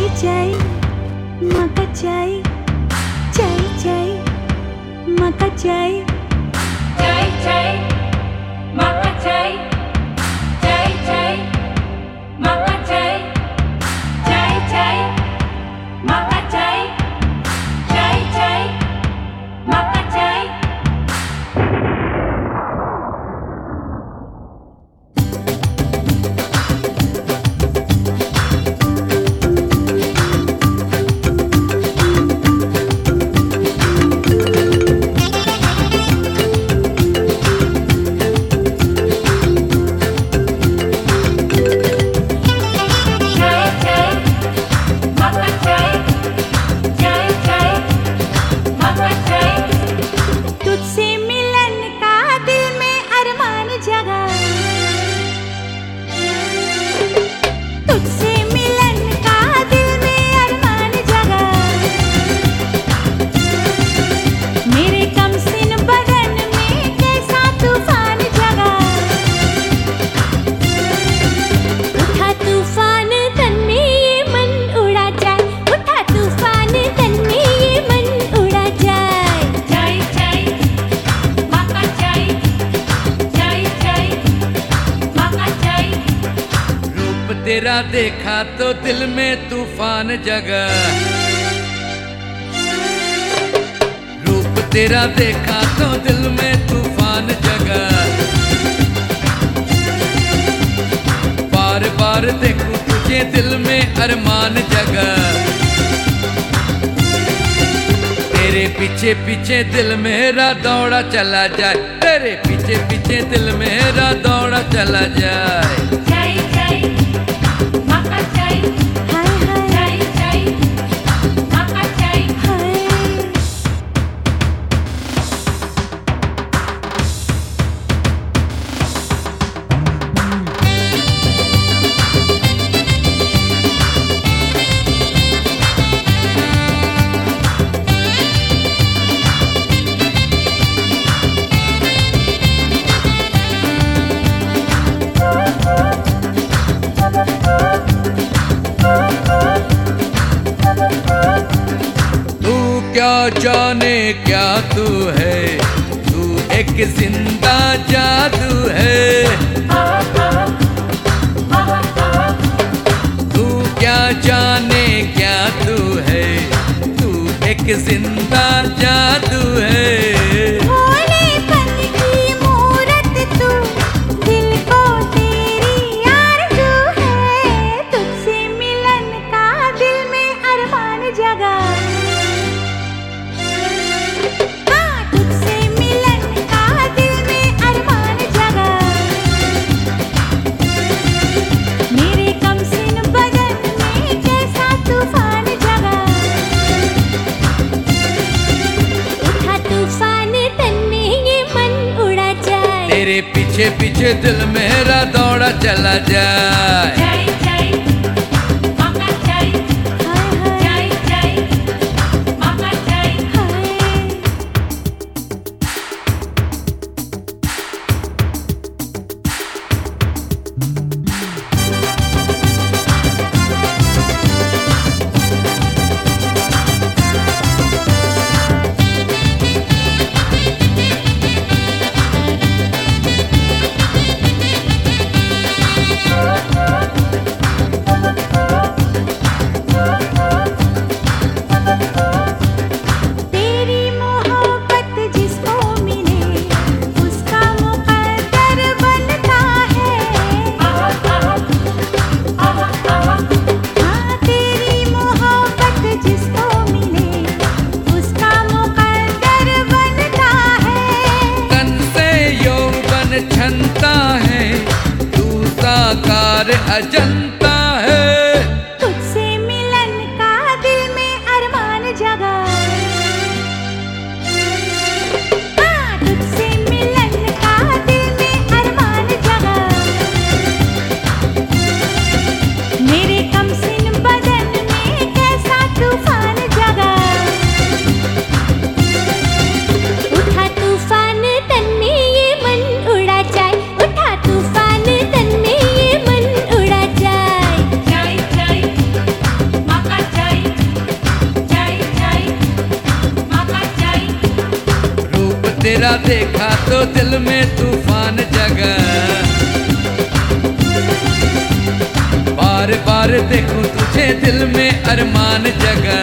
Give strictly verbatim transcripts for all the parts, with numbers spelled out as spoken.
jai maka jai jai jai maka jai jai jai maka jai jai jai maka jai jai jai maka jai jai jai maka jai. तेरा देखा तो दिल में तूफान जगा, रूप तेरा देखा तो दिल में तूफान जगा। बार बार देखूं तुझे दिल में अरमान जगा। तेरे पीछे पीछे दिल मेरा दौड़ा चला जाए, तेरे पीछे पीछे दिल मेरा दौड़ा चला जाए। जय जय मका जय हाय हाय जय जय मका जय हाय क्या जाने क्या तू है, तू एक जिंदा जादू है। तू क्या जाने क्या तू है, तू एक जिंदा जादू है। तेरे पीछे पीछे दिल मेरा दौड़ा चला जाए। जय जय मका जय जय जय मका जय। Oh तेरा देखा तो दिल में तूफान जगा, बार बार देखूं तुझे दिल में अरमान जगा।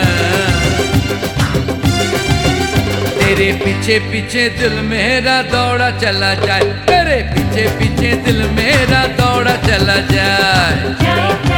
तेरे पीछे पीछे दिल मेरा दौड़ा चला जाए, तेरे पीछे पीछे दिल मेरा दौड़ा चला जाए। जाए